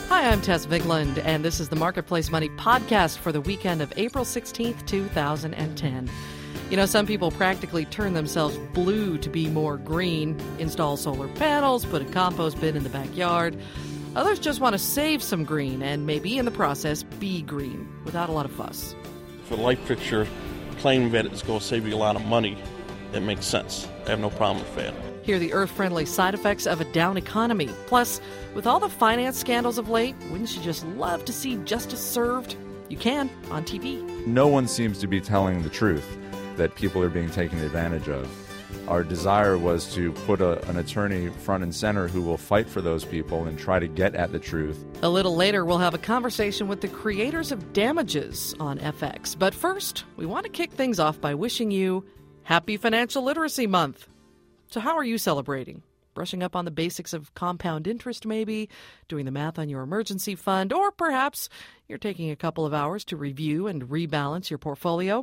Hi, I'm Tess Vigland, and this is the Marketplace Money podcast for the weekend of April 16th, 2010. You know, some people practically turn themselves blue to be more green, install solar panels, put a compost bin in the backyard. Others just want to save some green and maybe in the process be green without a lot of fuss. For the light fixture, claiming that it's going to save you a lot of money, it makes sense. I have no problem with that. Hear the earth-friendly side effects of a down economy. Plus, with all the finance scandals of late, wouldn't you just love to see justice served? You can on TV. No one seems to be telling the truth that people are being taken advantage of. Our desire was to put an attorney front and center who will fight for those people and try to get at the truth. A little later, we'll have a conversation with the creators of Damages on FX. But first, we want to kick things off by wishing you Happy Financial Literacy Month. So how are you celebrating? Brushing up on the basics of compound interest, maybe? Doing the math on your emergency fund? Or perhaps you're taking a couple of hours to review and rebalance your portfolio?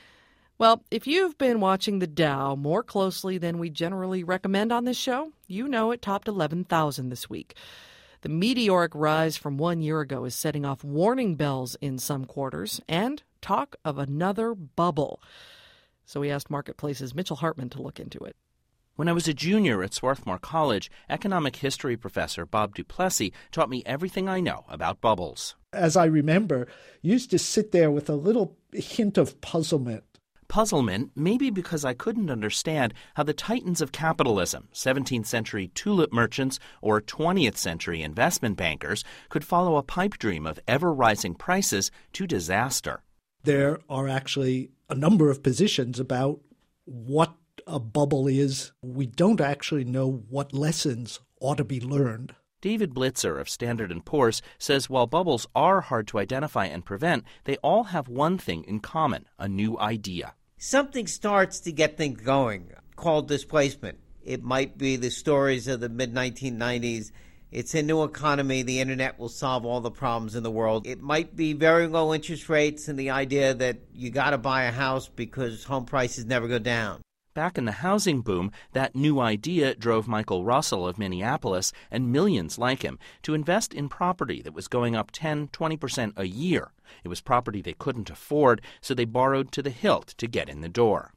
Well, if you've been watching the Dow more closely than we generally recommend on this show, you know it topped 11,000 this week. The meteoric rise from 1 year ago is setting off warning bells in some quarters and talk of another bubble. So we asked Marketplace's Mitchell Hartman to look into it. When I was a junior at Swarthmore College, economic history professor Bob Duplessis taught me everything I know about bubbles. As I remember, used to sit there with a little hint of puzzlement. Puzzlement, maybe because I couldn't understand how the titans of capitalism, 17th century tulip merchants or 20th century investment bankers, could follow a pipe dream of ever-rising prices to disaster. There are actually a number of positions about what a bubble is. We don't actually know what lessons ought to be learned. David Blitzer of Standard & Poor's says while bubbles are hard to identify and prevent, they all have one thing in common, a new idea. Something starts to get things going, called displacement. It might be the stories of the mid-1990s. It's a new economy. The internet will solve all the problems in the world. It might be very low interest rates and the idea that you got to buy a house because home prices never go down. Back in the housing boom, that new idea drove Michael Russell of Minneapolis and millions like him to invest in property that was going up 10-20% a year. It was property they couldn't afford, so they borrowed to the hilt to get in the door.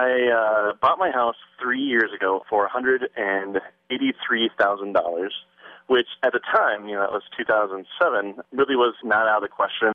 I bought my house 3 years ago for $183,000, which at the time, it was 2007, really was not out of the question.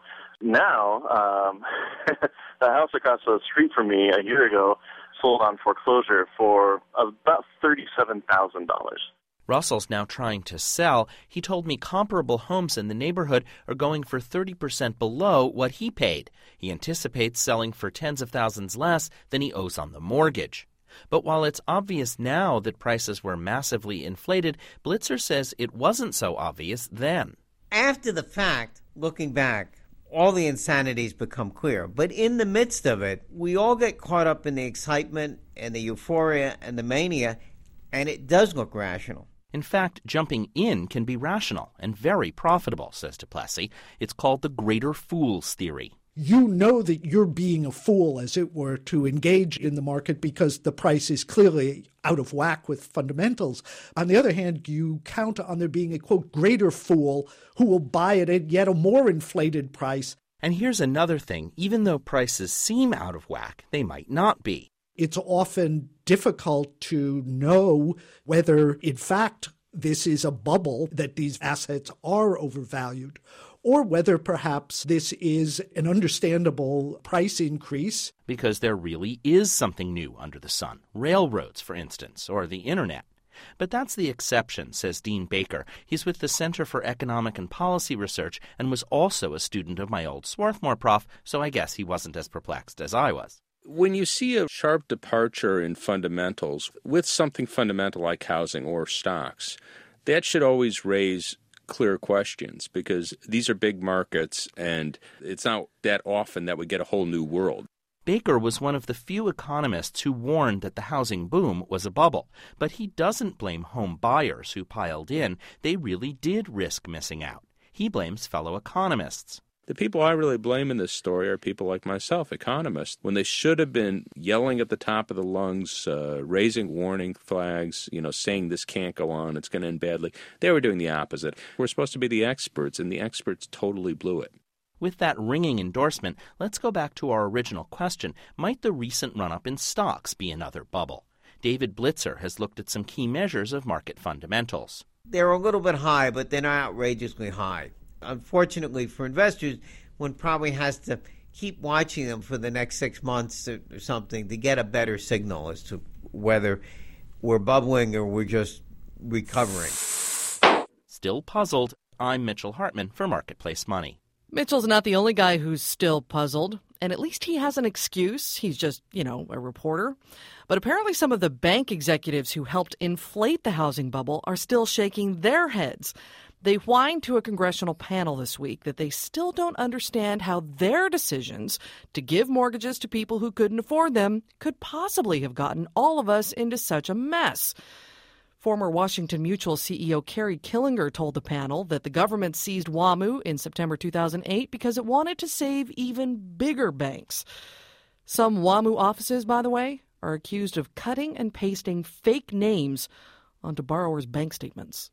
Now, the house across the street from me a year ago sold on foreclosure for about $37,000. Russell's now trying to sell. He told me comparable homes in the neighborhood are going for 30% below what he paid. He anticipates selling for tens of thousands less than he owes on the mortgage. But while it's obvious now that prices were massively inflated, Blitzer says it wasn't so obvious then. After the fact, looking back, all the insanities become clear. But in the midst of it, we all get caught up in the excitement and the euphoria and the mania, and it does look rational. In fact, jumping in can be rational and very profitable, says Duplessis. It's called the greater fools theory. You know that you're being a fool, as it were, to engage in the market because the price is clearly out of whack with fundamentals. On the other hand, you count on there being a, quote, greater fool who will buy it at yet a more inflated price. And here's another thing. Even though prices seem out of whack, they might not be. It's often difficult to know whether, in fact, this is a bubble, that these assets are overvalued, or whether perhaps this is an understandable price increase. Because there really is something new under the sun. Railroads, for instance, or the internet. But that's the exception, says Dean Baker. He's with the Center for Economic and Policy Research and was also a student of my old Swarthmore prof, so I guess he wasn't as perplexed as I was. When you see a sharp departure in fundamentals with something fundamental like housing or stocks, that should always raise clear questions because these are big markets and it's not that often that we get a whole new world. Baker was one of the few economists who warned that the housing boom was a bubble, but he doesn't blame home buyers who piled in. They really did risk missing out. He blames fellow economists. The people I really blame in this story are people like myself, economists, when they should have been yelling at the top of the lungs, raising warning flags, saying this can't go on, it's going to end badly. They were doing the opposite. We're supposed to be the experts, and the experts totally blew it. With that ringing endorsement, let's go back to our original question. Might the recent run-up in stocks be another bubble? David Blitzer has looked at some key measures of market fundamentals. They're a little bit high, but they're not outrageously high. Unfortunately for investors, one probably has to keep watching them for the next 6 months or something to get a better signal as to whether we're bubbling or we're just recovering. Still puzzled, I'm Mitchell Hartman for Marketplace Money. Mitchell's not the only guy who's still puzzled, and at least he has an excuse. He's just, a reporter. But apparently some of the bank executives who helped inflate the housing bubble are still shaking their heads. They whined to a congressional panel this week that they still don't understand how their decisions to give mortgages to people who couldn't afford them could possibly have gotten all of us into such a mess. Former Washington Mutual CEO Kerry Killinger told the panel that the government seized WAMU in September 2008 because it wanted to save even bigger banks. Some WAMU offices, by the way, are accused of cutting and pasting fake names onto borrowers' bank statements.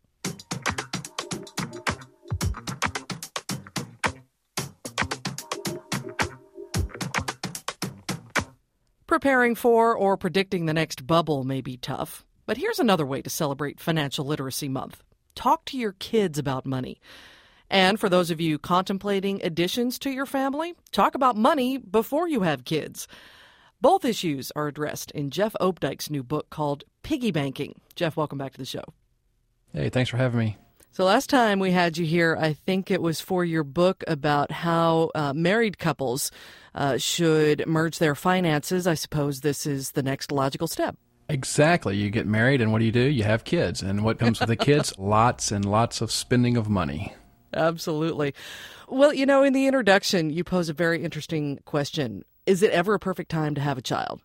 Preparing for or predicting the next bubble may be tough, but here's another way to celebrate Financial Literacy Month. Talk to your kids about money. And for those of you contemplating additions to your family, talk about money before you have kids. Both issues are addressed in Jeff Opdyke's new book called Piggy Banking. Jeff, welcome back to the show. Hey, thanks for having me. So last time we had you here, I think it was for your book about how married couples should merge their finances. I suppose this is the next logical step. Exactly. You get married, and what do? You have kids. And what comes with the kids? Lots and lots of spending of money. Absolutely. Well, in the introduction, you pose a very interesting question. Is it ever a perfect time to have a child?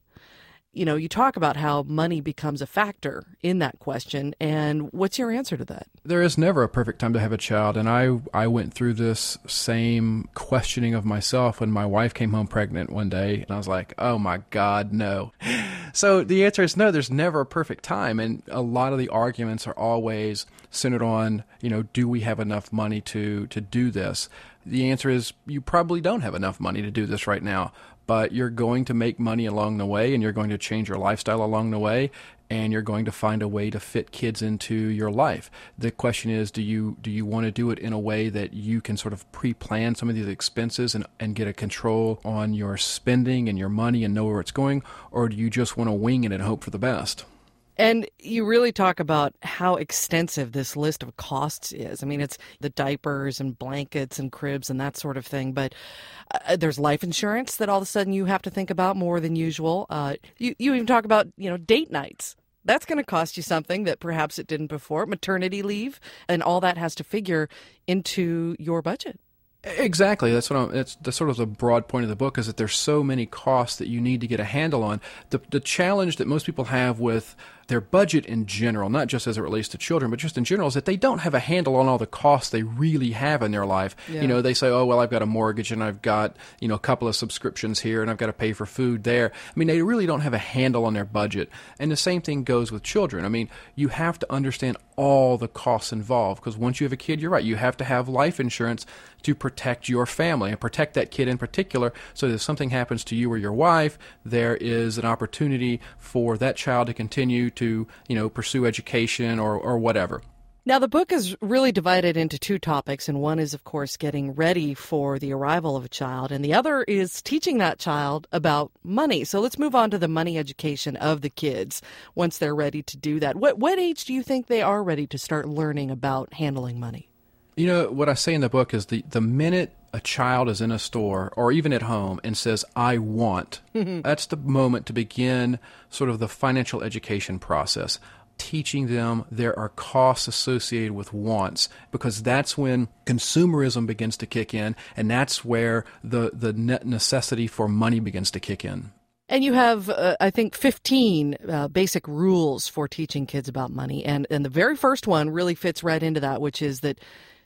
You talk about how money becomes a factor in that question, and what's your answer to that? There is never a perfect time to have a child, and I went through this same questioning of myself when my wife came home pregnant one day, and I was like, oh my God, no. So the answer is no, there's never a perfect time, and a lot of the arguments are always centered on, do we have enough money to do this? The answer is you probably don't have enough money to do this right now. But you're going to make money along the way, and you're going to change your lifestyle along the way, and you're going to find a way to fit kids into your life. The question is, do you want to do it in a way that you can sort of pre-plan some of these expenses and get a control on your spending and your money and know where it's going, or do you just want to wing it and hope for the best? And you really talk about how extensive this list of costs is. I mean, it's the diapers and blankets and cribs and that sort of thing. But there's life insurance that all of a sudden you have to think about more than usual. You even talk about, date nights. That's going to cost you something that perhaps it didn't before. Maternity leave, and all that has to figure into your budget. Exactly. That's sort of the broad point of the book, is that there's so many costs that you need to get a handle on. The challenge that most people have with their budget in general, not just as it relates to children, but just in general, is that they don't have a handle on all the costs they really have in their life. Yeah. They say, oh, well, I've got a mortgage and I've got, a couple of subscriptions here and I've got to pay for food there. I mean, they really don't have a handle on their budget. And the same thing goes with children. I mean, you have to understand all the costs involved, because once you have a kid, you're right, you have to have life insurance to protect your family and protect that kid in particular, so that if something happens to you or your wife, there is an opportunity for that child to continue to, pursue education or whatever. Now, the book is really divided into two topics, and one is, of course, getting ready for the arrival of a child, and the other is teaching that child about money. So let's move on to the money education of the kids once they're ready to do that. What age do you think they are ready to start learning about handling money? What I say in the book is the minute a child is in a store or even at home and says, I want, that's the moment to begin sort of the financial education process. Teaching them there are costs associated with wants, because that's when consumerism begins to kick in, and that's where the necessity for money begins to kick in. And you have, I think, 15 basic rules for teaching kids about money. And the very first one really fits right into that, which is that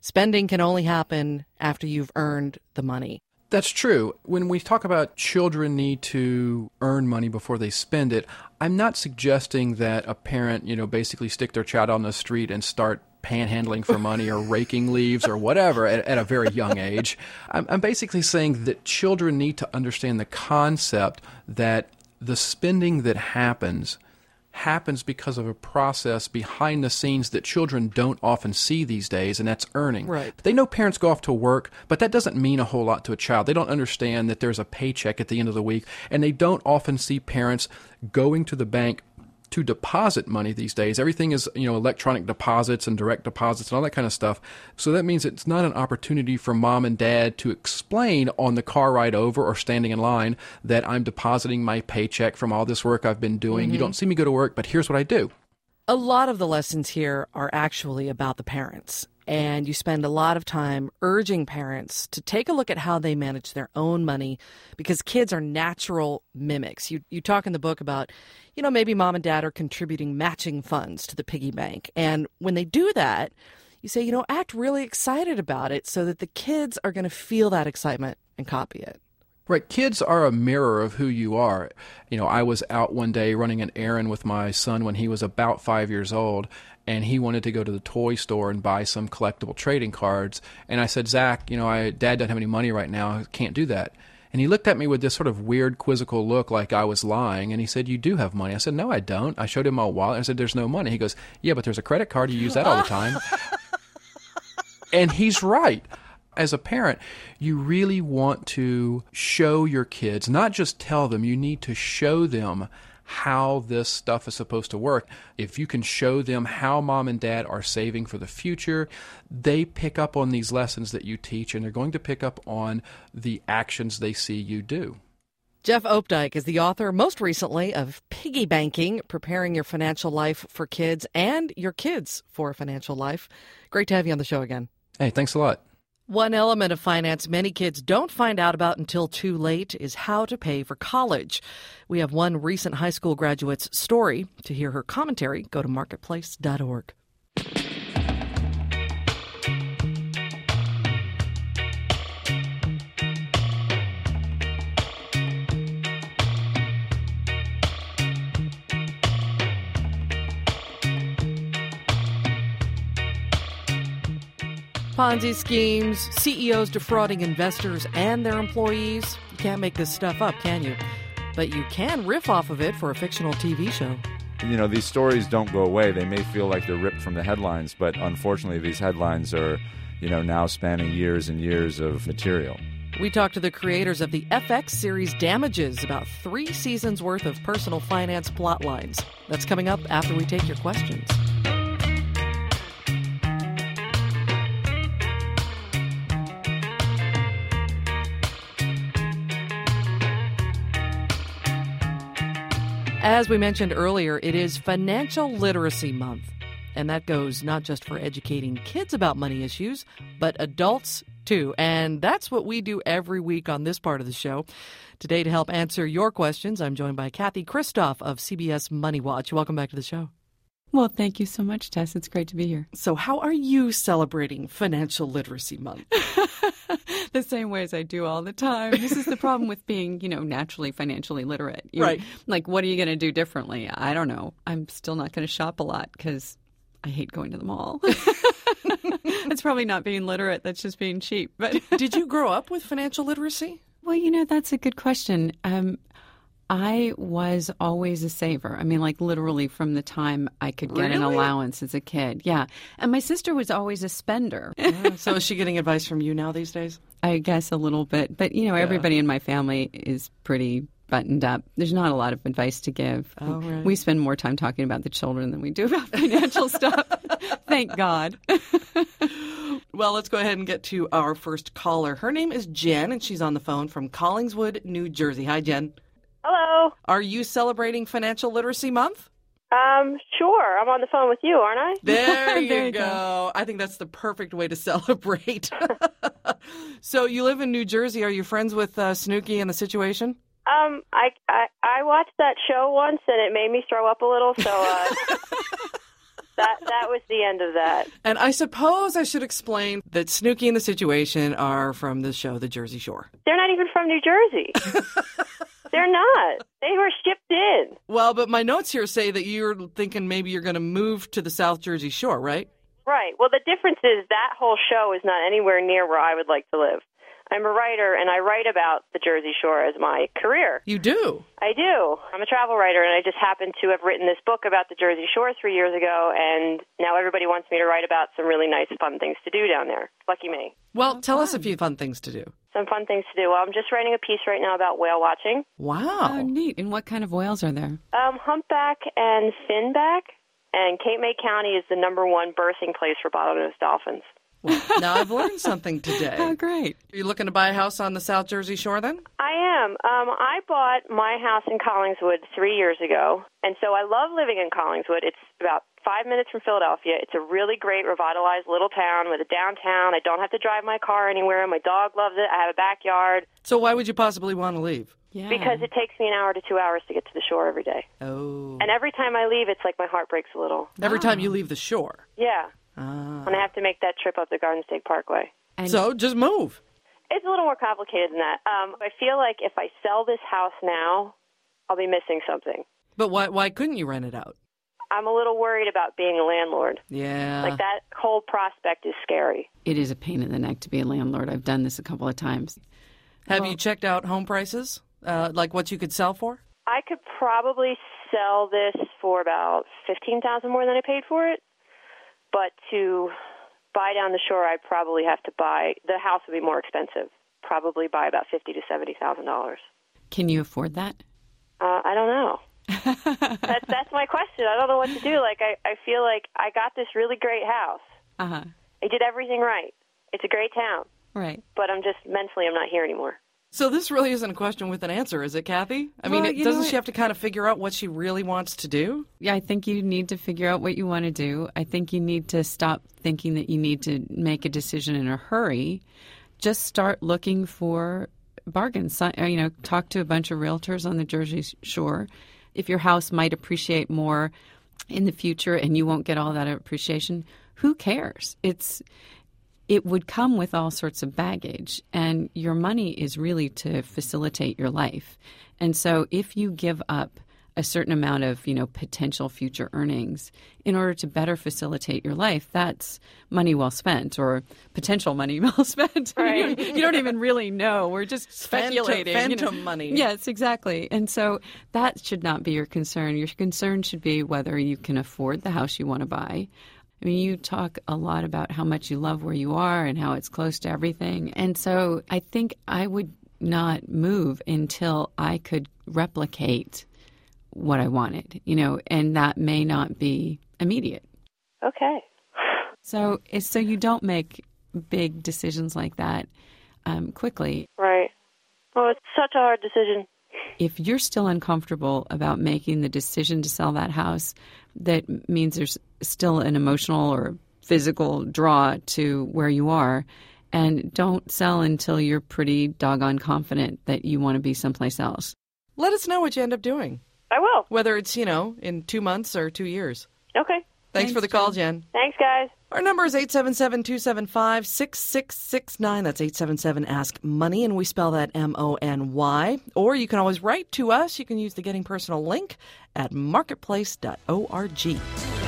Spending can only happen after you've earned the money. That's true. When we talk about children need to earn money before they spend it, I'm not suggesting that a parent, basically stick their child on the street and start panhandling for money or raking leaves or whatever at a very young age. I'm basically saying that children need to understand the concept that the spending that happens because of a process behind the scenes that children don't often see these days, and that's earning. Right. They know parents go off to work, but that doesn't mean a whole lot to a child. They don't understand that there's a paycheck at the end of the week, and they don't often see parents going to the bank to deposit money these days. Everything is, electronic deposits and direct deposits and all that kind of stuff. So that means it's not an opportunity for mom and dad to explain on the car ride over or standing in line that I'm depositing my paycheck from all this work I've been doing. You don't see me go to work, but here's what I do. A lot of the lessons here are actually about the parents. And you spend a lot of time urging parents to take a look at how they manage their own money, because kids are natural mimics. You talk in the book about, maybe mom and dad are contributing matching funds to the piggy bank. And when they do that, you say, act really excited about it so that the kids are going to feel that excitement and copy it. Right. Kids are a mirror of who you are. I was out one day running an errand with my son when he was about 5 years old, and he wanted to go to the toy store and buy some collectible trading cards. And I said, Zach, Dad doesn't have any money right now. I can't do that. And he looked at me with this sort of weird, quizzical look like I was lying. And he said, you do have money. I said, no, I don't. I showed him my wallet. I said, there's no money. He goes, yeah, but there's a credit card. You use that all the time. And he's right. As a parent, you really want to show your kids, not just tell them, you need to show them how this stuff is supposed to work. If you can show them how mom and dad are saving for the future, they pick up on these lessons that you teach, and they're going to pick up on the actions they see you do. Jeff Opdyke is the author, most recently, of Piggy Banking, Preparing Your Financial Life for Kids and Your Kids for a Financial Life. Great to have you on the show again. Hey, thanks a lot. One element of finance many kids don't find out about until too late is how to pay for college. We have one recent high school graduate's story. To hear her commentary, go to marketplace.org. Ponzi schemes, CEOs defrauding investors and their employees. You can't make this stuff up, can you? But you can riff off of it for a fictional TV show. These stories don't go away. They may feel like they're ripped from the headlines, but unfortunately these headlines are, now spanning years and years of material. We talked to the creators of the FX series Damages about 3 seasons worth of personal finance plot lines. That's coming up after we take your questions. As we mentioned earlier, it is Financial Literacy Month, and that goes not just for educating kids about money issues, but adults too. And that's what we do every week on this part of the show. Today, to help answer your questions, I'm joined by Kathy Kristoff of CBS Money Watch. Welcome back to the show. Well, thank you so much, Tess. It's great to be here. So how are you celebrating Financial Literacy Month? The same way as I do all the time. This is the problem with being, naturally financially literate. Right. Like, what are you going to do differently? I don't know. I'm still not going to shop a lot because I hate going to the mall. It's probably not being literate. That's just being cheap. But Did you grow up with financial literacy? Well, that's a good question. I was always a saver. I mean, like literally from the time I could get an allowance as a kid. Yeah. And my sister was always a spender. So is she getting advice from you now these days? I guess a little bit. But, everybody in my family is pretty buttoned up. There's not a lot of advice to give. Oh, right. We spend more time talking about the children than we do about financial stuff. Thank God. Well, let's go ahead and get to our first caller. Her name is Jen, and she's on the phone from Collingswood, New Jersey. Hi, Jen. Hello. Are you celebrating Financial Literacy Month? Sure. I'm on the phone with you, aren't I? There you go. I think that's the perfect way to celebrate. So you live in New Jersey. Are you friends with Snooki and The Situation? I watched that show once, and it made me throw up a little, so... That was the end of that. And I suppose I should explain that Snooki and the Situation are from the show The Jersey Shore. They're not even from New Jersey. They're not. They were shipped in. Well, but my notes here say that you're thinking maybe you're going to move to the South Jersey Shore, right? Right. Well, the difference is that whole show is not anywhere near where I would like to live. I'm a writer, and I write about the Jersey Shore as my career. You do? I do. I'm a travel writer, and I just happen to have written this book about the Jersey Shore 3 years ago, and now everybody wants me to write about some really nice, fun things to do down there. Lucky me. Well, tell us a few fun things to do. Some fun things to do. Well, I'm just writing a piece right now about whale watching. Wow. Oh, neat. And what kind of whales are there? Humpback and finback, and Cape May County is the #1 birthing place for bottlenose dolphins. Well, now I've learned something today. Oh, great. Are you looking to buy a house on the South Jersey Shore then? I am. I bought my house in Collingswood 3 years ago, and so I love living in Collingswood. It's about 5 minutes from Philadelphia. It's a really great, revitalized little town with a downtown. I don't have to drive my car anywhere. My dog loves it. I have a backyard. So why would you possibly want to leave? Yeah. Because it takes me an hour to 2 hours to get to the shore every day. Oh. And every time I leave, it's like my heart breaks a little. Every time you leave the shore? Yeah. Ah. And I have to make that trip up the Garden State Parkway. So just move. It's a little more complicated than that. I feel like if I sell this house now, I'll be missing something. But why couldn't you rent it out? I'm a little worried about being a landlord. Yeah. Like that whole prospect is scary. It is a pain in the neck to be a landlord. I've done this a couple of times. Have you checked out home prices? Like what you could sell for? I could probably sell this for about $15,000 more than I paid for it. But to buy down the shore, I'd probably have to buy, the house would be more expensive, probably buy about $50,000 to $70,000. Can you afford that? I don't know. That's my question. I don't know what to do. Like, I feel like I got this really great house. Uh-huh. I did everything right. It's a great town. Right. But I'm not here anymore. So this really isn't a question with an answer, is it, Kathy? I mean, doesn't she have to kind of figure out what she really wants to do? Yeah, I think you need to figure out what you want to do. I think you need to stop thinking that you need to make a decision in a hurry. Just start looking for bargains. Talk to a bunch of realtors on the Jersey Shore. If your house might appreciate more in the future and you won't get all that appreciation, who cares? It would come with all sorts of baggage, and your money is really to facilitate your life. And so if you give up a certain amount of, potential future earnings in order to better facilitate your life, that's money well spent, or potential money well spent. Right. You don't even really know. We're just speculating. Phantom money. Yes, exactly. And so that should not be your concern. Your concern should be whether you can afford the house you want to buy. I mean, you talk a lot about how much you love where you are and how it's close to everything. And so I think I would not move until I could replicate what I wanted, and that may not be immediate. Okay. So you don't make big decisions like that quickly. Right. Oh, it's such a hard decision. If you're still uncomfortable about making the decision to sell that house, that means there's still an emotional or physical draw to where you are. And don't sell until you're pretty doggone confident that you want to be someplace else. Let us know what you end up doing. I will. Whether it's, in 2 months or 2 years. Okay. Thanks for the call, Jen. Thanks, guys. Our number is 877-275-6669. That's 877-ASK-MONEY, and we spell that MONY. Or you can always write to us. You can use the Getting Personal link at marketplace.org.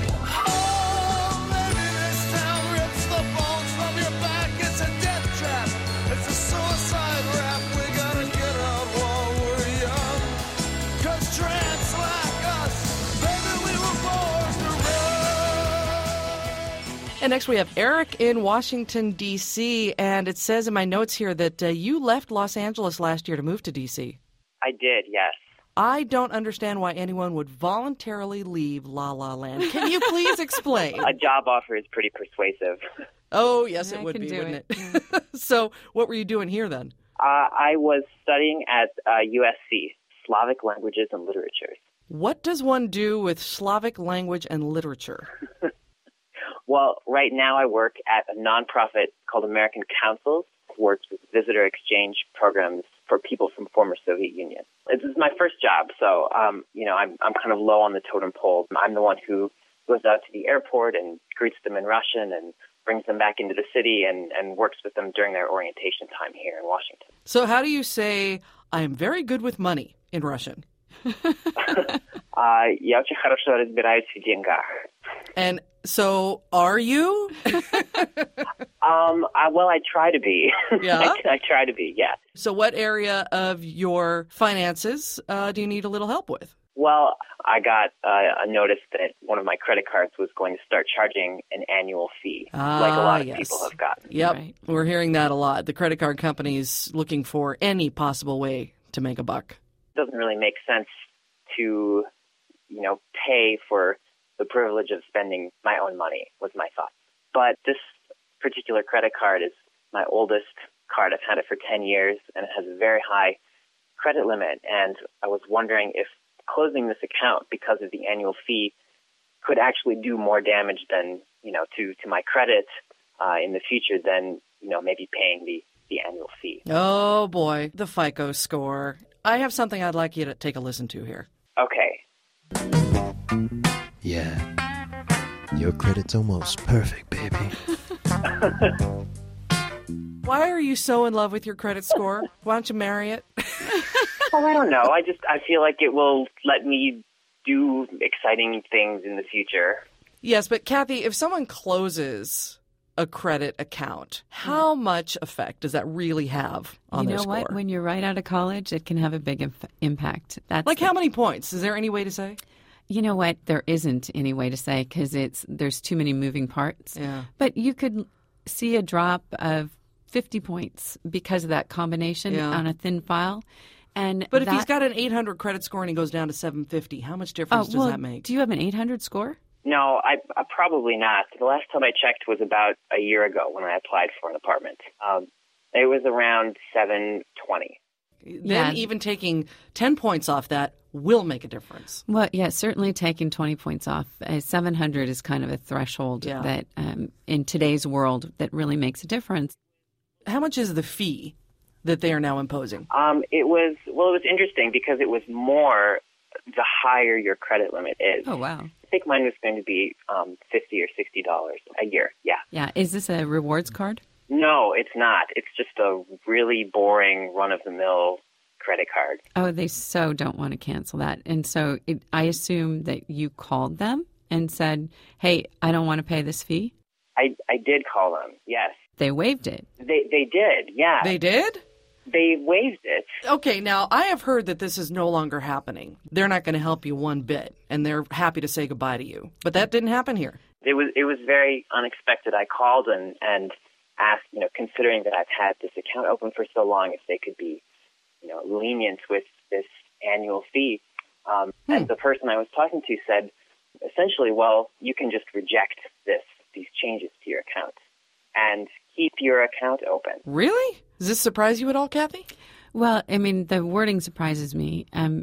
And next we have Eric in Washington, D.C., and it says in my notes here that you left Los Angeles last year to move to D.C. I did, yes. I don't understand why anyone would voluntarily leave La La Land. Can you please explain? A job offer is pretty persuasive. Oh, yes, it would be, wouldn't it? So what were you doing here then? I was studying at USC, Slavic Languages and Literatures. What does one do with Slavic language and literature? Well, right now I work at a nonprofit called American Councils, who works with visitor exchange programs for people from former Soviet Union. This is my first job, so I'm kind of low on the totem pole. I'm the one who goes out to the airport and greets them in Russian and brings them back into the city and works with them during their orientation time here in Washington. So how do you say, I am very good with money in Russian? Я очень хорошо разбираюсь в деньгах. And so are you? Well, I try to be. Yeah? I try to be, yeah. So what area of your finances do you need a little help with? Well, I got a notice that one of my credit cards was going to start charging an annual fee, like a lot of people have gotten. Yep, Right. We're hearing that a lot. The credit card companies looking for any possible way to make a buck. It doesn't really make sense to, pay for the privilege of spending my own money, was my thought. But this particular credit card is my oldest card. I've had it for 10 years, and it has a very high credit limit. And I was wondering if closing this account because of the annual fee could actually do more damage than, to my credit in the future than, maybe paying the annual fee. Oh, boy, the FICO score. I have something I'd like you to take a listen to here. Okay. Yeah. Your credit's almost perfect, baby. Why are you so in love with your credit score? Why don't you marry it? Well, I don't know. I feel like it will let me do exciting things in the future. Yes, but Kathy, if someone closes a credit account, how much effect does that really have on their score? You know what? When you're right out of college, it can have a big impact. Like how many points? Is there any way to say? You know what? There isn't any way to say because there's too many moving parts. Yeah. But you could see a drop of 50 points because of that combination on a thin file. But if he's got an 800 credit score and he goes down to 750, how much difference does that make? Do you have an 800 score? No, I probably not. The last time I checked was about a year ago when I applied for an apartment. It was around 720. Then even taking 10 points off that will make a difference. Well, yeah, certainly taking 20 points off. 700 is kind of a threshold that in today's world that really makes a difference. How much is the fee that they are now imposing? It was interesting because it was more the higher your credit limit is. Oh, wow. I think mine was going to be $50 or $60 a year, yeah. Yeah, is this a rewards card? No, it's not. It's just a really boring, run-of-the-mill credit card. Oh, they so don't want to cancel that. And so I assume that you called them and said, hey, I don't want to pay this fee? I did call them, yes. They waived it. They did, yeah. They did? They waived it. Okay, now I have heard that this is no longer happening. They're not going to help you one bit, and they're happy to say goodbye to you. But that didn't happen here. It was very unexpected. I called and asked, considering that I've had this account open for so long, if they could be, lenient with this annual fee. And the person I was talking to said, essentially, well, you can just reject these changes to your account and keep your account open. Really? Does this surprise you at all, Kathy? Well, I mean, the wording surprises me.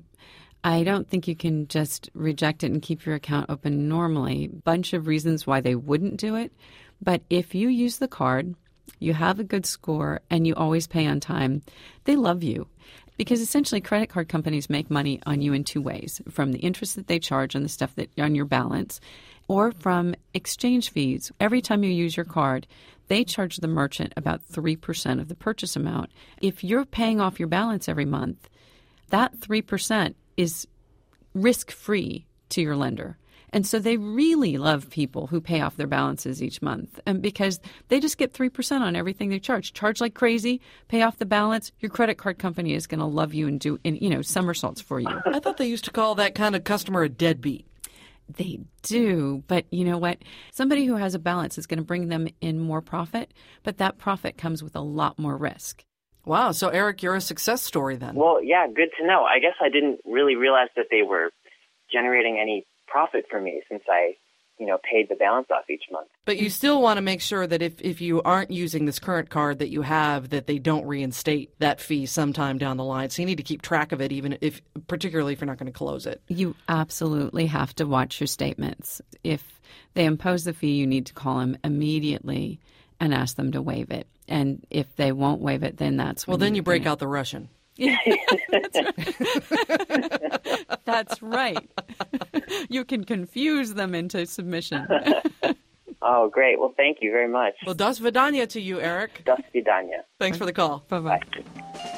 I don't think you can just reject it and keep your account open normally. Bunch of reasons why they wouldn't do it. But if you use the card, you have a good score, and you always pay on time, they love you. Because essentially credit card companies make money on you in two ways, from the interest that they charge on the stuff that on your balance or from exchange fees. Every time you use your card, they charge the merchant about 3% of the purchase amount. If you're paying off your balance every month, that 3% is risk-free to your lender. And so they really love people who pay off their balances each month because they just get 3% on everything they charge. Charge like crazy, pay off the balance. Your credit card company is going to love you and do somersaults for you. I thought they used to call that kind of customer a deadbeat. They do, but you know what? Somebody who has a balance is going to bring them in more profit, but that profit comes with a lot more risk. Wow, so Eric, you're a success story then. Well, yeah, good to know. I guess I didn't really realize that they were generating any profit for me since I, paid the balance off each month. But you still want to make sure that if you aren't using this current card that you have, that they don't reinstate that fee sometime down the line. So you need to keep track of it, particularly if you're not going to close it. You absolutely have to watch your statements. If they impose the fee, you need to call them immediately and ask them to waive it. And if they won't waive it, then that's when then you break out the Russian. Yeah, that's right. You can confuse them into submission. Oh, great. Well, thank you very much. Well, das vidanya to you, Eric. Das vidanya. Thanks for the call. Bye-bye. Bye.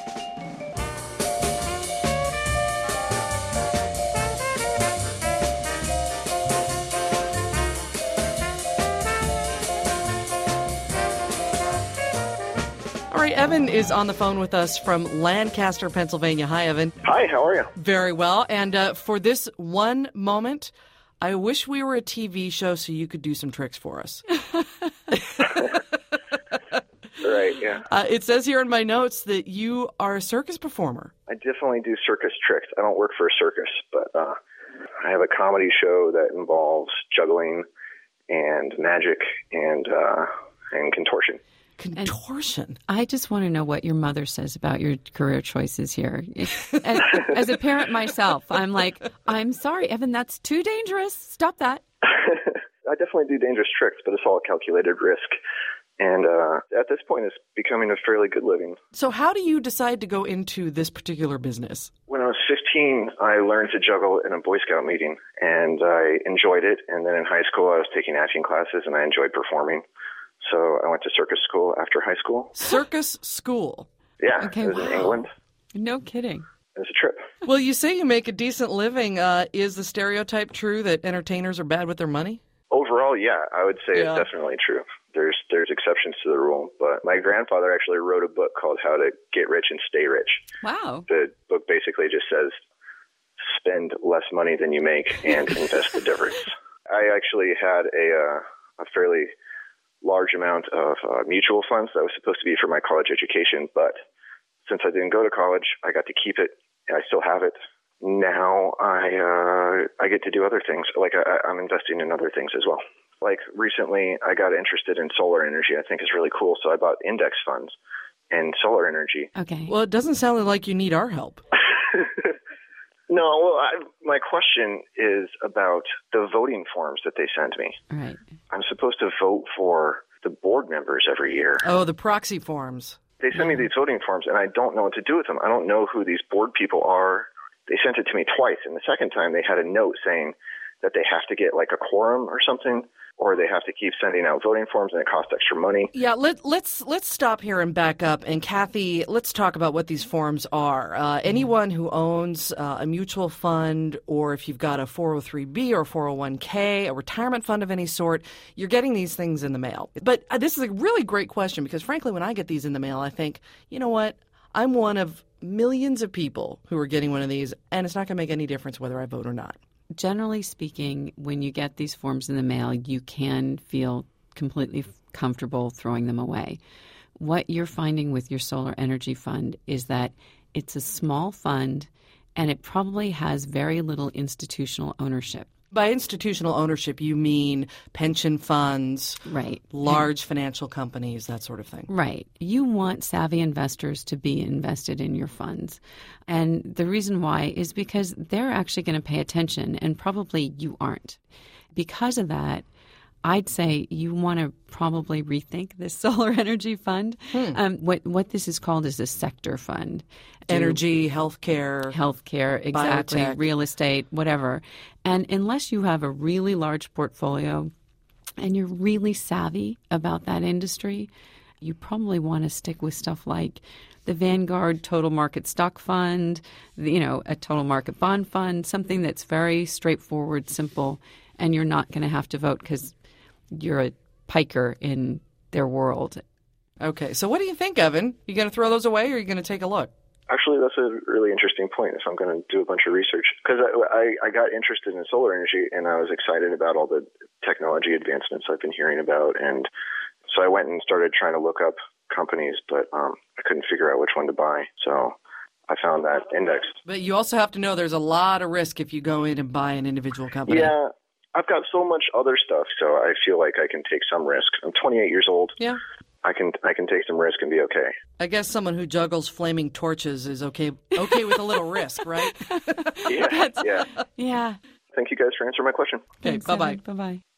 All right, Evan is on the phone with us from Lancaster, Pennsylvania. Hi, Evan. Hi, how are you? Very well. And for this one moment, I wish we were a TV show so you could do some tricks for us. Right, yeah. It says here in my notes that you are a circus performer. I definitely do circus tricks. I don't work for a circus, but I have a comedy show that involves juggling and magic and contortion. Contortion? I just want to know what your mother says about your career choices here. As a parent myself, I'm like, I'm sorry, Evan, that's too dangerous. Stop that. I definitely do dangerous tricks, but it's all a calculated risk. And at this point, it's becoming a fairly good living. So how do you decide to go into this particular business? When I was 15, I learned to juggle in a Boy Scout meeting, and I enjoyed it. And then in high school, I was taking acting classes, and I enjoyed performing. So I went to circus school after high school. Circus school? Yeah, okay, it was in England. No kidding. It was a trip. Well, you say you make a decent living. Is the stereotype true that entertainers are bad with their money? Overall, yeah, I would say it's definitely true. There's exceptions to the rule, but my grandfather actually wrote a book called How to Get Rich and Stay Rich. Wow. The book basically just says spend less money than you make and invest the difference. I actually had a fairly large amount of mutual funds that was supposed to be for my college education, but since I didn't go to college, I got to keep it. I still have it. Now I get to do other things. Like I'm investing in other things as well. Like recently, I got interested in solar energy. I think is really cool. So I bought index funds in solar energy. Okay. Well, it doesn't sound like you need our help. No, well, my question is about the voting forms that they send me. Right. I'm supposed to vote for the board members every year. Oh, the proxy forms. They send me these voting forms, and I don't know what to do with them. I don't know who these board people are. They sent it to me twice, and the second time they had a note saying that they have to get like a quorum or something, or they have to keep sending out voting forms and it costs extra money. Yeah, let's stop here and back up. And Kathy, let's talk about what these forms are. Anyone who owns a mutual fund, or if you've got a 403B or 401K, a retirement fund of any sort, you're getting these things in the mail. But this is a really great question because, frankly, when I get these in the mail, I think, you know what? I'm one of millions of people who are getting one of these, and it's not going to make any difference whether I vote or not. Generally speaking, when you get these forms in the mail, you can feel completely comfortable throwing them away. What you're finding with your solar energy fund is that it's a small fund and it probably has very little institutional ownership. By institutional ownership, you mean pension funds, right? Large financial companies, that sort of thing. Right. You want savvy investors to be invested in your funds. And the reason why is because they're actually going to pay attention, and probably you aren't. Because of that, I'd say you want to probably rethink this solar energy fund. What this is called is a sector fund. Energy, healthcare, exactly, biotech, real estate, whatever. And unless you have a really large portfolio and you're really savvy about that industry, you probably want to stick with stuff like the Vanguard Total Market Stock Fund, a Total Market Bond Fund, something that's very straightforward, simple, and you're not going to have to vote because you're a piker in their world. Okay, so what do you think, Evan? You going to throw those away, or are you going to take a look? Actually, that's a really interesting point if I'm going to do a bunch of research. Because I got interested in solar energy, and I was excited about all the technology advancements I've been hearing about. And so I went and started trying to look up companies, but I couldn't figure out which one to buy. So I found that indexed. But you also have to know there's a lot of risk if you go in and buy an individual company. Yeah, I've got so much other stuff, so I feel like I can take some risk. I'm 28 years old. Yeah. I can take some risk and be okay. I guess someone who juggles flaming torches is okay with a little risk, right? Yeah. Yeah. Thank you guys for answering my question. Okay, bye-bye. Bye-bye.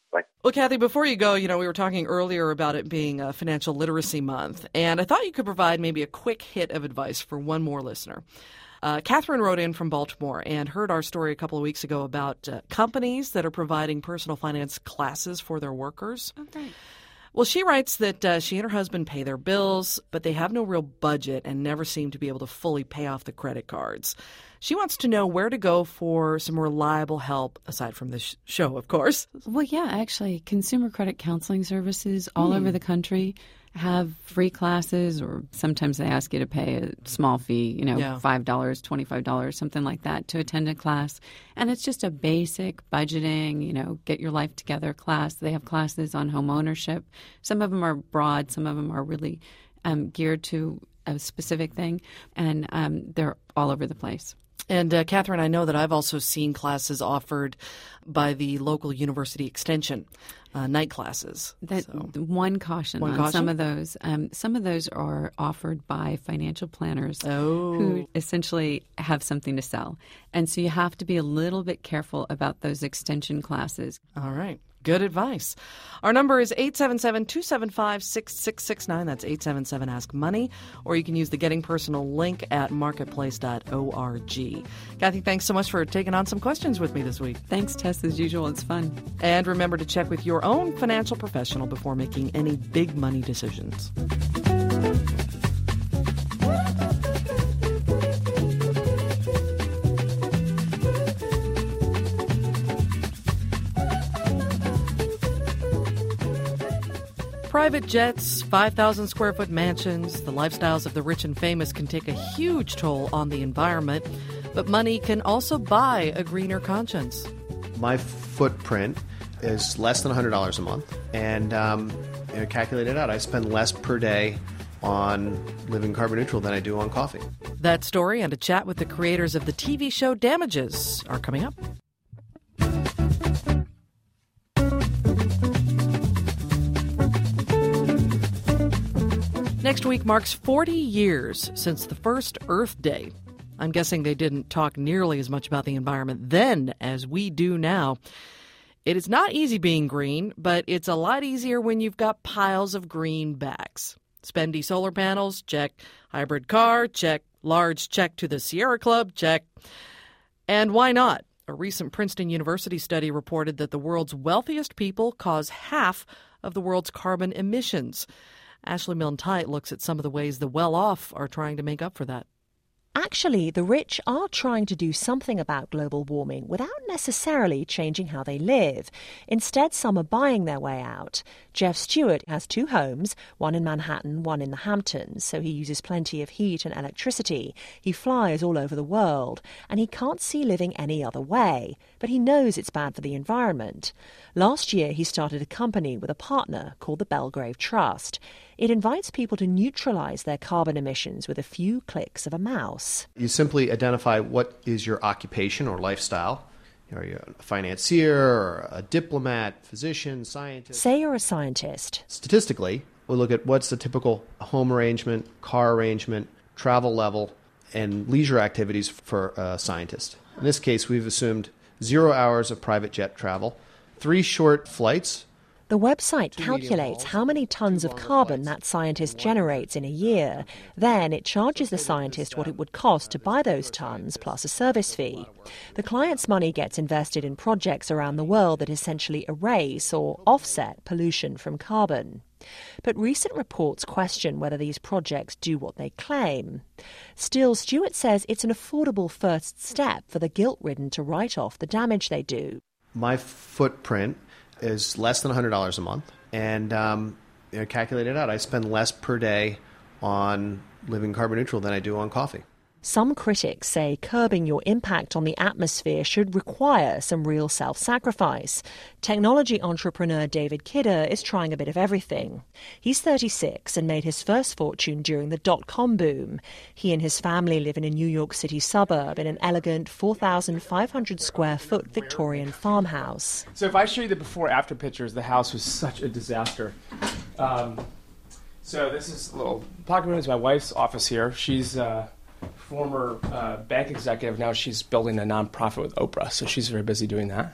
Bye. Well, Kathy, before you go, we were talking earlier about it being a Financial Literacy Month, and I thought you could provide maybe a quick hit of advice for one more listener. Catherine wrote in from Baltimore and heard our story a couple of weeks ago about companies that are providing personal finance classes for their workers. Okay. Well, she writes that she and her husband pay their bills, but they have no real budget and never seem to be able to fully pay off the credit cards. She wants to know where to go for some reliable help, aside from this show, of course. Well, yeah, actually, consumer credit counseling services all over the country have free classes, or sometimes they ask you to pay a small fee, $5, $25, something like that, to attend a class. And it's just a basic budgeting, get your life together class. They have classes on home ownership. Some of them are broad. Some of them are really geared to a specific thing. And they're all over the place. And, Catherine, I know that I've also seen classes offered by the local university extension, night classes. One caution on some of those. Some of those are offered by financial planners who essentially have something to sell. And so you have to be a little bit careful about those extension classes. All right. Good advice. Our number is 877-275-6669. That's 877-ASK-MONEY. Or you can use the Getting Personal link at marketplace.org. Kathy, thanks so much for taking on some questions with me this week. Thanks, Tess. As usual, it's fun. And remember to check with your own financial professional before making any big money decisions. Private jets, 5,000 square foot mansions, the lifestyles of the rich and famous can take a huge toll on the environment, but money can also buy a greener conscience. My footprint is less than $100 a month, and calculate it out. I spend less per day on living carbon neutral than I do on coffee. That story and a chat with the creators of the TV show Damages are coming up. Next week marks 40 years since the first Earth Day. I'm guessing they didn't talk nearly as much about the environment then as we do now. It is not easy being green, but it's a lot easier when you've got piles of greenbacks. Spendy solar panels, check. Hybrid car, check. Large check to the Sierra Club, check. And why not? A recent Princeton University study reported that the world's wealthiest people cause half of the world's carbon emissions. Ashley Milne-Tite looks at some of the ways the well-off are trying to make up for that. Actually, the rich are trying to do something about global warming without necessarily changing how they live. Instead, some are buying their way out. Jeff Stewart has 2 homes, one in Manhattan, one in the Hamptons, so he uses plenty of heat and electricity. He flies all over the world, and he can't see living any other way, but he knows it's bad for the environment. Last year, he started a company with a partner called the Belgrave Trust. It invites people to neutralize their carbon emissions with a few clicks of a mouse. You simply identify what is your occupation or lifestyle. Are you a financier or a diplomat, physician, scientist? Say you're a scientist. Statistically, we'll look at what's the typical home arrangement, car arrangement, travel level, and leisure activities for a scientist. In this case, we've assumed 0 hours of private jet travel, 3 short flights. The website calculates how many tons of carbon that scientist generates in a year. Then it charges the scientist what it would cost to buy those tons plus a service fee. The client's money gets invested in projects around the world that essentially erase or offset pollution from carbon. But recent reports question whether these projects do what they claim. Still, Stewart says it's an affordable first step for the guilt-ridden to write off the damage they do. My footprint is less than $100 a month, and calculate it out. I spend less per day on living carbon neutral than I do on coffee. Some critics say curbing your impact on the atmosphere should require some real self-sacrifice. Technology entrepreneur David Kidder is trying a bit of everything. He's 36 and made his first fortune during the dot-com boom. He and his family live in a New York City suburb in an elegant 4,500 square foot Victorian farmhouse. So if I show you the before-after pictures, the house was such a disaster. So this is a little pocket room. Is my wife's office here. She's former bank executive. Now she's building a nonprofit with Oprah, so she's very busy doing that.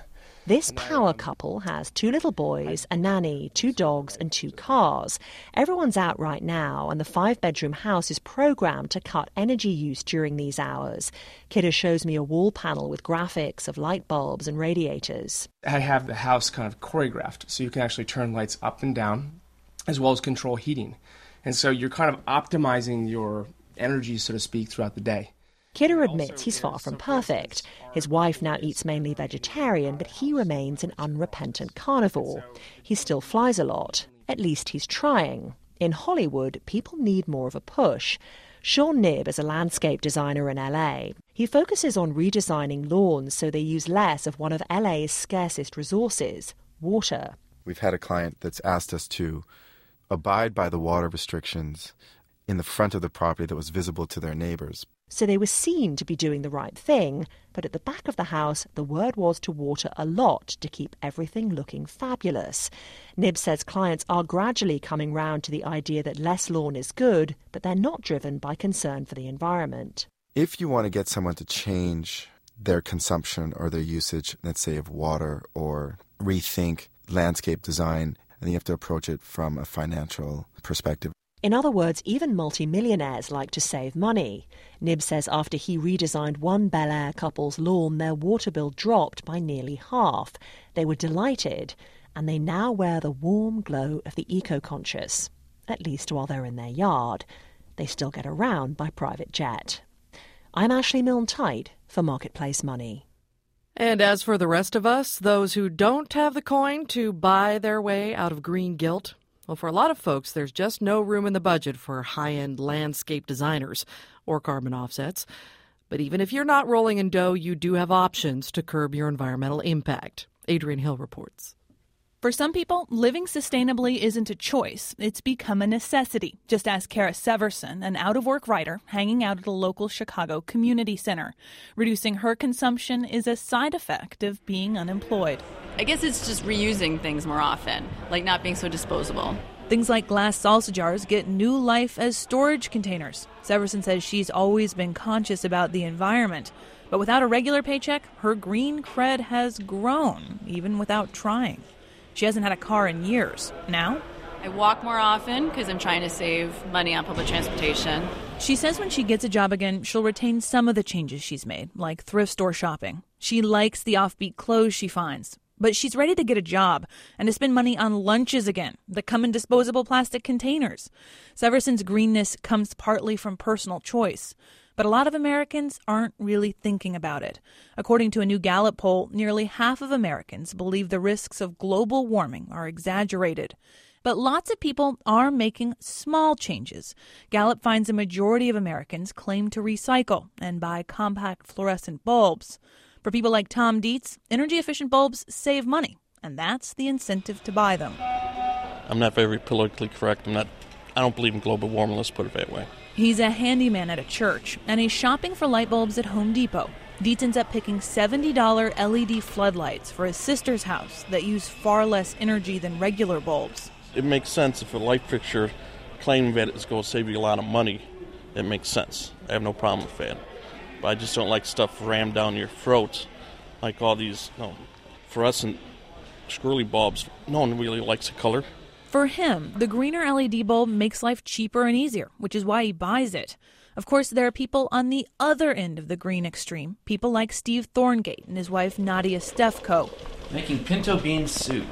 This power couple has 2 little boys, a nanny, 2 dogs and 2 cars. Everyone's out right now, and the 5-bedroom house is programmed to cut energy use during these hours. Kidder shows me a wall panel with graphics of light bulbs and radiators. I have the house kind of choreographed, so you can actually turn lights up and down, as well as control heating. And so you're kind of optimizing your energy, so to speak, throughout the day. Kidder admits he's far from perfect. His wife now eats mainly vegetarian, but he remains an unrepentant carnivore. He still flies a lot. At least he's trying. In Hollywood, people need more of a push. Sean Knibb is a landscape designer in LA. He focuses on redesigning lawns so they use less of one of LA's scarcest resources, water. We've had a client that's asked us to abide by the water restrictions in the front of the property that was visible to their neighbors. So they were seen to be doing the right thing, but at the back of the house, the word was to water a lot to keep everything looking fabulous. Knibb says clients are gradually coming round to the idea that less lawn is good, but they're not driven by concern for the environment. If you want to get someone to change their consumption or their usage, let's say, of water, or rethink landscape design, then you have to approach it from a financial perspective. In other words, even multimillionaires like to save money. Knibb says after he redesigned one Bel Air couple's lawn, their water bill dropped by nearly half. They were delighted, and they now wear the warm glow of the eco-conscious, at least while they're in their yard. They still get around by private jet. I'm Ashley Milne-Tyte for Marketplace Money. And as for the rest of us, those who don't have the coin to buy their way out of green guilt, well, for a lot of folks, there's just no room in the budget for high-end landscape designers or carbon offsets. But even if you're not rolling in dough, you do have options to curb your environmental impact. Adrienne Hill reports. For some people, living sustainably isn't a choice. It's become a necessity. Just ask Kara Severson, an out-of-work writer hanging out at a local Chicago community center. Reducing her consumption is a side effect of being unemployed. I guess it's just reusing things more often, like not being so disposable. Things like glass salsa jars get new life as storage containers. Severson says she's always been conscious about the environment. But without a regular paycheck, her green cred has grown, even without trying. She hasn't had a car in years. Now, I walk more often because I'm trying to save money on public transportation. She says when she gets a job again, she'll retain some of the changes she's made, like thrift store shopping. She likes the offbeat clothes she finds. But she's ready to get a job and to spend money on lunches again that come in disposable plastic containers. Severson's greenness comes partly from personal choice. But a lot of Americans aren't really thinking about it. According to a new Gallup poll, nearly half of Americans believe the risks of global warming are exaggerated. But lots of people are making small changes. Gallup finds a majority of Americans claim to recycle and buy compact fluorescent bulbs. For people like Tom Dietz, energy-efficient bulbs save money, and that's the incentive to buy them. I'm not very politically correct. I don't believe in global warming, let's put it that way. He's a handyman at a church, and he's shopping for light bulbs at Home Depot. Dietz ends up picking $70 LED floodlights for his sister's house that use far less energy than regular bulbs. It makes sense if a light fixture claiming that it's going to save you a lot of money. It makes sense. I have no problem with that. But I just don't like stuff rammed down your throat, like all these fluorescent squirrely bulbs. No one really likes the color. For him, the greener LED bulb makes life cheaper and easier, which is why he buys it. Of course, there are people on the other end of the green extreme, people like Steve Thorngate and his wife Nadia Stefko. Making pinto bean soup,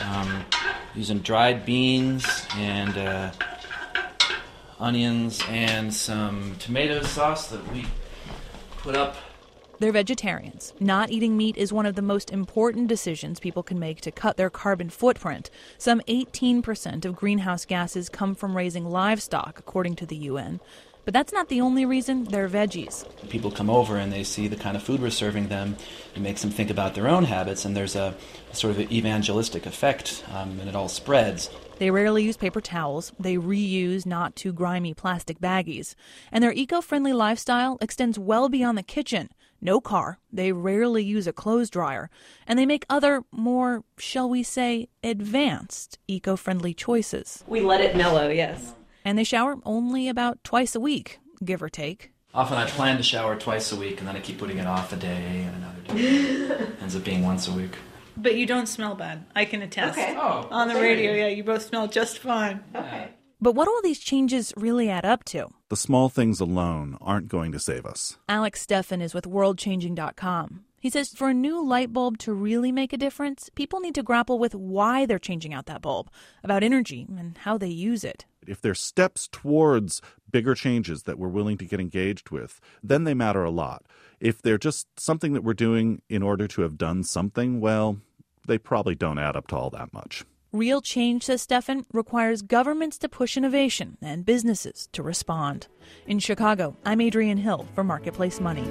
using dried beans and onions and some tomato sauce that we put up. They're vegetarians. Not eating meat is one of the most important decisions people can make to cut their carbon footprint. Some 18% of greenhouse gases come from raising livestock, according to the UN. But that's not the only reason they're veggies. People come over and they see the kind of food we're serving them. It makes them think about their own habits, and there's a sort of evangelistic effect, and it all spreads. They rarely use paper towels. They reuse not too grimy plastic baggies. And their eco-friendly lifestyle extends well beyond the kitchen. No car. They rarely use a clothes dryer. And they make other, more, shall we say, advanced eco-friendly choices. We let it mellow, yes. And they shower only about twice a week, give or take. Often I plan to shower twice a week, and then I keep putting it off a day and another day. Ends up being once a week. But you don't smell bad. I can attest. Okay. Oh, on the radio, yeah, you both smell just fine. Okay. But what do all these changes really add up to? The small things alone aren't going to save us. Alex Steffen is with WorldChanging.com. He says for a new light bulb to really make a difference, people need to grapple with why they're changing out that bulb, about energy and how they use it. If there's steps towards bigger changes that we're willing to get engaged with, then they matter a lot. If they're just something that we're doing in order to have done something, well, they probably don't add up to all that much. Real change, says Steffen, requires governments to push innovation and businesses to respond. In Chicago, I'm Adrienne Hill for Marketplace Money.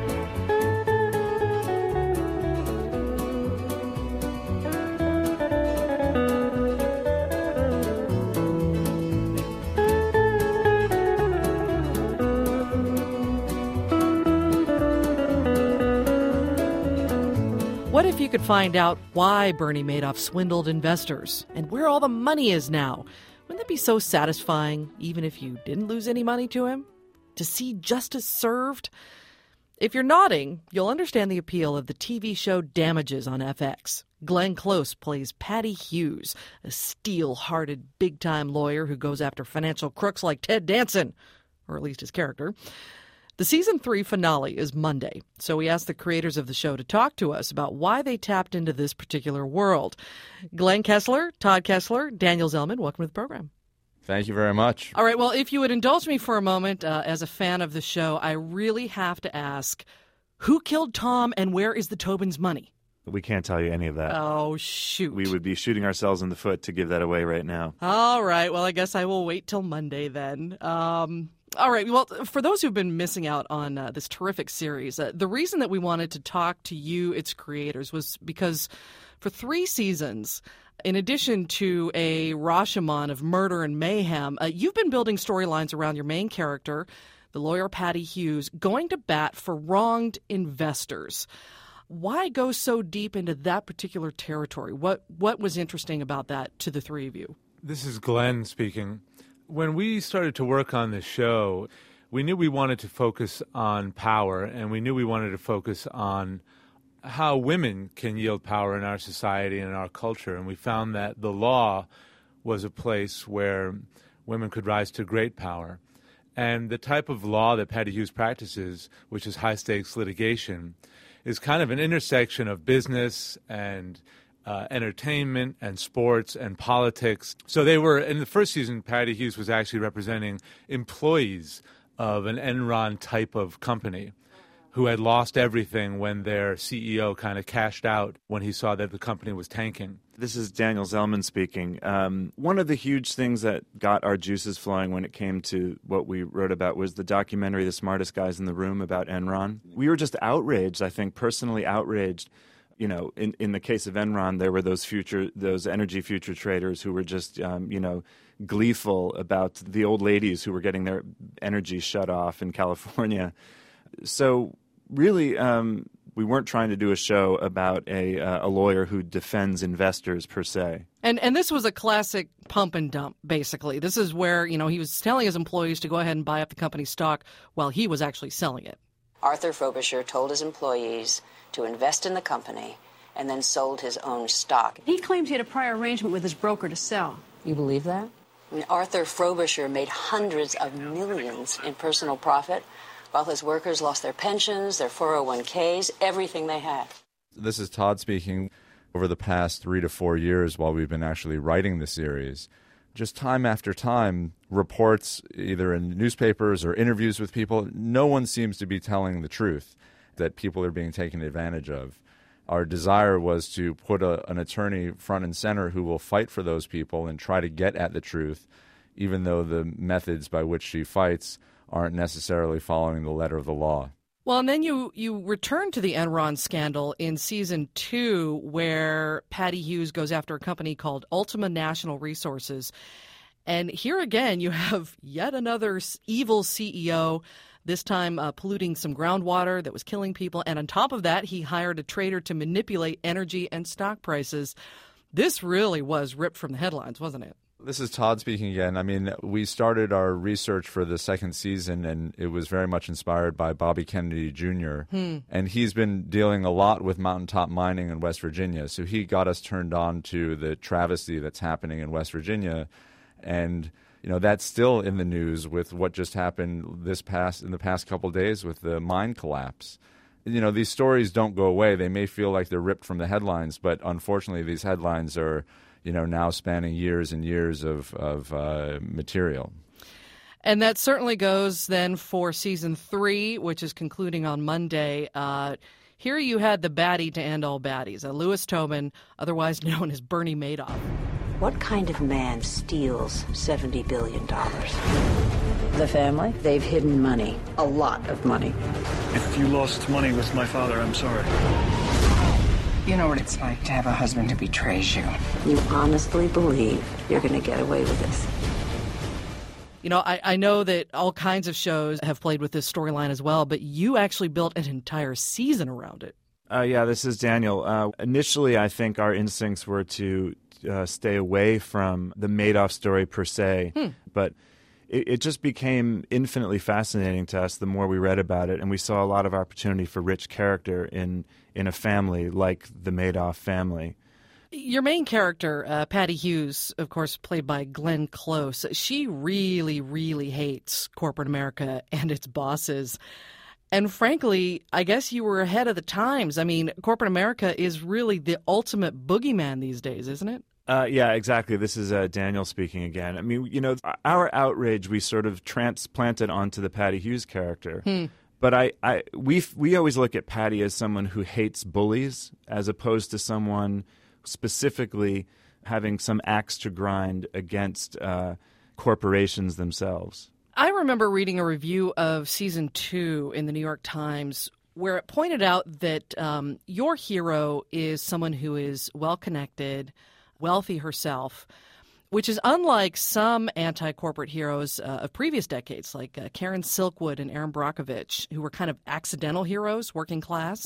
What if you could find out why Bernie Madoff swindled investors and where all the money is now? Wouldn't that be so satisfying, even if you didn't lose any money to him? To see justice served? If you're nodding, you'll understand the appeal of the TV show Damages on FX. Glenn Close plays Patty Hughes, a steel-hearted, big-time lawyer who goes after financial crooks like Ted Danson, or at least his character. The Season 3 finale is Monday, so we asked the creators of the show to talk to us about why they tapped into this particular world. Glenn Kessler, Todd Kessler, Daniel Zellman, welcome to the program. Thank you very much. All right, well, if you would indulge me for a moment, as a fan of the show, I really have to ask, who killed Tom and where is the Tobin's money? We can't tell you any of that. Oh, shoot. We would be shooting ourselves in the foot to give that away right now. All right, well, I guess I will wait till Monday then. All right. Well, for those who've been missing out on this terrific series, the reason that we wanted to talk to you, its creators, was because for 3 seasons, in addition to a Rashomon of murder and mayhem, you've been building storylines around your main character, the lawyer Patty Hughes, going to bat for wronged investors. Why go so deep into that particular territory? What was interesting about that to the three of you? This is Glenn speaking. When we started to work on this show, we knew we wanted to focus on power, and we knew we wanted to focus on how women can yield power in our society and in our culture. And we found that the law was a place where women could rise to great power. And the type of law that Patty Hughes practices, which is high-stakes litigation, is kind of an intersection of business and entertainment and sports and politics. So they were, in the first season, Patty Hughes was actually representing employees of an Enron type of company who had lost everything when their CEO kind of cashed out when he saw that the company was tanking. This is Daniel Zellman speaking. One of the huge things that got our juices flowing when it came to what we wrote about was the documentary The Smartest Guys in the Room about Enron. We were just outraged, I think, personally outraged. You know, in the case of Enron, there were those energy future traders who were just, gleeful about the old ladies who were getting their energy shut off in California. So really, we weren't trying to do a show about a lawyer who defends investors per se. And this was a classic pump and dump, basically. This is where, he was telling his employees to go ahead and buy up the company's stock while he was actually selling it. Arthur Frobisher told his employees to invest in the company and then sold his own stock. He claims he had a prior arrangement with his broker to sell. You believe that? Arthur Frobisher made hundreds of millions in personal profit, while his workers lost their pensions, their 401ks, everything they had. This is Todd speaking. Over the past 3 to 4 years while we've been actually writing the series, just time after time, reports either in newspapers or interviews with people, no one seems to be telling the truth, that people are being taken advantage of. Our desire was to put an attorney front and center who will fight for those people and try to get at the truth, even though the methods by which she fights aren't necessarily following the letter of the law. Well, and then you return to the Enron scandal in Season 2, where Patty Hughes goes after a company called Ultima National Resources. And here again, you have yet another evil CEO, this time polluting some groundwater that was killing people. And on top of that, he hired a trader to manipulate energy and stock prices. This really was ripped from the headlines, wasn't it? This is Todd speaking again. I mean, we started our research for the second season, and it was very much inspired by Bobby Kennedy Jr. And he's been dealing a lot with mountaintop mining in West Virginia. So he got us turned on to the travesty that's happening in West Virginia. And, you know, that's still in the news with what just happened in the past couple of days with the mine collapse. You know, these stories don't go away. They may feel like they're ripped from the headlines, but unfortunately these headlines are, you know, now spanning years and years of material. And that certainly goes then for season 3, which is concluding on Monday. Here you had the baddie to end all baddies, Louis Tobin, otherwise known as Bernie Madoff. What kind of man steals $70 billion? The family? They've hidden money. A lot of money. If you lost money with my father, I'm sorry. You know what it's like to have a husband who betrays you. You honestly believe you're going to get away with this? You know, I know that all kinds of shows have played with this storyline as well, but you actually built an entire season around it. Yeah, this is Daniel. Initially, I think our instincts were to stay away from the Madoff story per se, but it just became infinitely fascinating to us the more we read about it, and we saw a lot of opportunity for rich character in a family like the Madoff family. Your main character, Patty Hughes, of course, played by Glenn Close, she really, really hates corporate America and its bosses. And frankly, I guess you were ahead of the times. I mean, corporate America is really the ultimate boogeyman these days, isn't it? Yeah, exactly. This is Daniel speaking again. I mean, you know, our outrage we sort of transplanted onto the Patty Hughes character. But we always look at Patty as someone who hates bullies as opposed to someone specifically having some axe to grind against corporations themselves. I remember reading a review of season 2 in the New York Times where it pointed out that your hero is someone who is well-connected, wealthy herself, which is unlike some anti-corporate heroes of previous decades, like Karen Silkwood and Erin Brockovich, who were kind of accidental heroes, working class.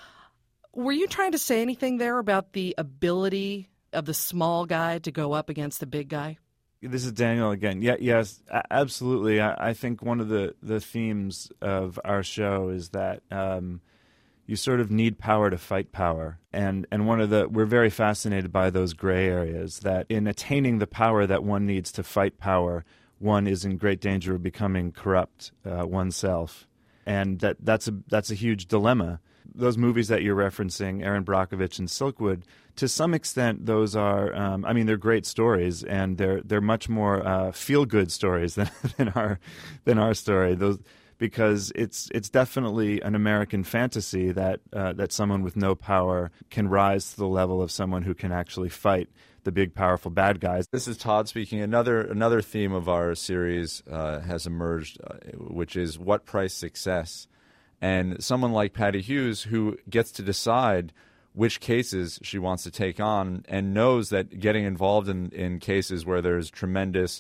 Were you trying to say anything there about the ability of the small guy to go up against the big guy? This is Daniel again. Yeah, yes, absolutely. I think one of the themes of our show is that you sort of need power to fight power. And we're very fascinated by those gray areas, that in attaining the power that one needs to fight power, one is in great danger of becoming corrupt oneself. And that's a huge dilemma. Those movies that you're referencing, Erin Brockovich and Silkwood, to some extent, those are, they're great stories, and they're much more feel-good stories than our story. Because it's definitely an American fantasy that someone with no power can rise to the level of someone who can actually fight the big, powerful bad guys. This is Todd speaking. Another theme of our series has emerged, which is what price success. And someone like Patty Hughes, who gets to decide which cases she wants to take on and knows that getting involved in cases where there's a tremendous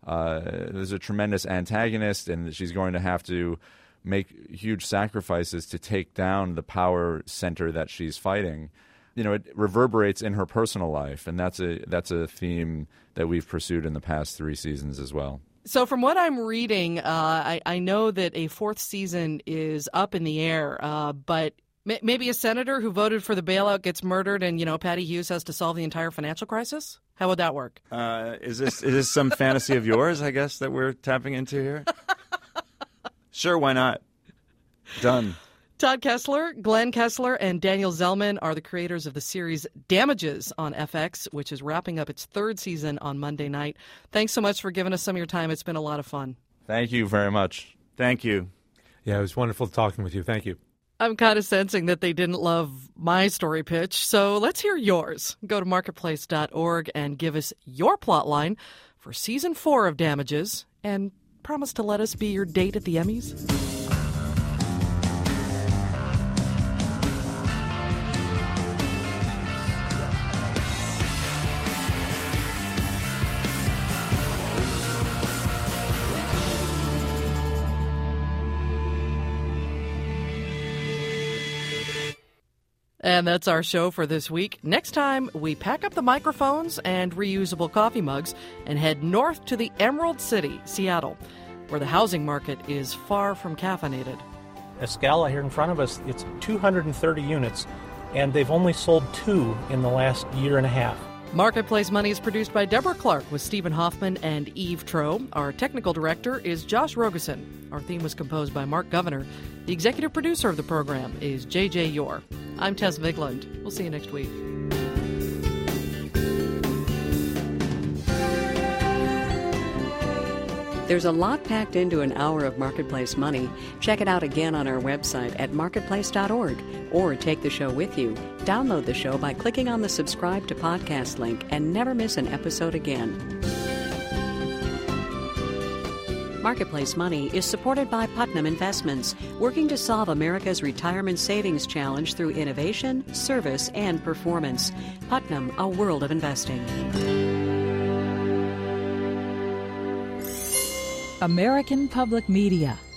antagonist and she's going to have to make huge sacrifices to take down the power center that she's fighting, you know, it reverberates in her personal life. And that's a theme that we've pursued in the past 3 seasons as well. So from what I'm reading, I know that a 4th season is up in the air, but maybe a senator who voted for the bailout gets murdered and, you know, Patty Hughes has to solve the entire financial crisis? How would that work? Is this some fantasy of yours, I guess, that we're tapping into here? Sure, why not? Done. Todd Kessler, Glenn Kessler, and Daniel Zellman are the creators of the series Damages on FX, which is wrapping up its 3rd season on Monday night. Thanks so much for giving us some of your time. It's been a lot of fun. Thank you very much. Thank you. Yeah, it was wonderful talking with you. Thank you. I'm kind of sensing that they didn't love my story pitch, so let's hear yours. Go to marketplace.org and give us your plot line for Season 4 of Damages, and promise to let us be your date at the Emmys. And that's our show for this week. Next time, we pack up the microphones and reusable coffee mugs and head north to the Emerald City, Seattle, where the housing market is far from caffeinated. Escala here in front of us, it's 230 units, and they've only sold 2 in the last year and a half. Marketplace Money is produced by Deborah Clark with Stephen Hoffman and Eve Troe. Our technical director is Josh Rogerson. Our theme was composed by Mark Governor. The executive producer of the program is J.J. Yore. I'm Tess Vigland. We'll see you next week. There's a lot packed into an hour of Marketplace Money. Check it out again on our website at marketplace.org or take the show with you. Download the show by clicking on the subscribe to podcast link and never miss an episode again. Marketplace Money is supported by Putnam Investments, working to solve America's retirement savings challenge through innovation, service, and performance. Putnam, a world of investing. American Public Media